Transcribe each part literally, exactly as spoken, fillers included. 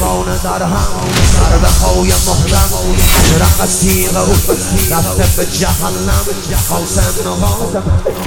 بانه در هم ضربه های محکم ازرق از تیغ او رفته به جهنم قاسم قاسم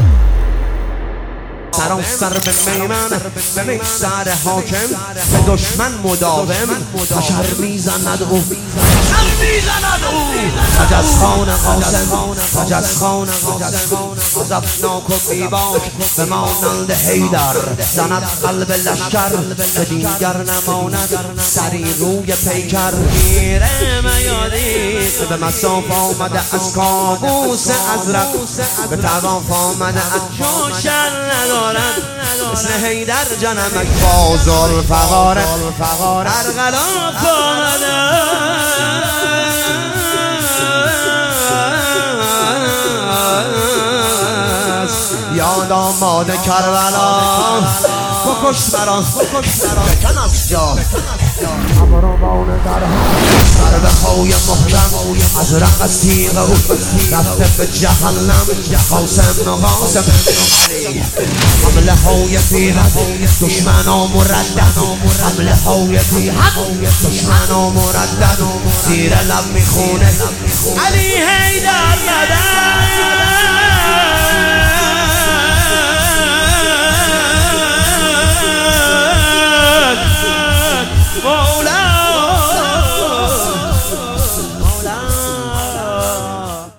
سراسر به میمن به میسر حاکم به دشمن مداوم بشر میزند او بشر میزند او عجز خان قاسم عجز خان قاسم غضبناک و بیباک به مانند حیدر زند قلب لشکر به دیگر نماند سری روی پیکر میره میادی به مساف آمده از کابوس ازرق به تواف آمده از جوشن ندارد مثل حیدر جنمک بازار فقاره در غلاف آمده یاد آماد کربلا بکش مرا بکن از جا ابروان در ضربه های محکم ازرق از تیغ او رفته به جهنم قاسم قاسم حمله های پیرد دشمنا مردد حمله های پیرد دشمنا مردد زیر لب میخونه علی حیدر زدن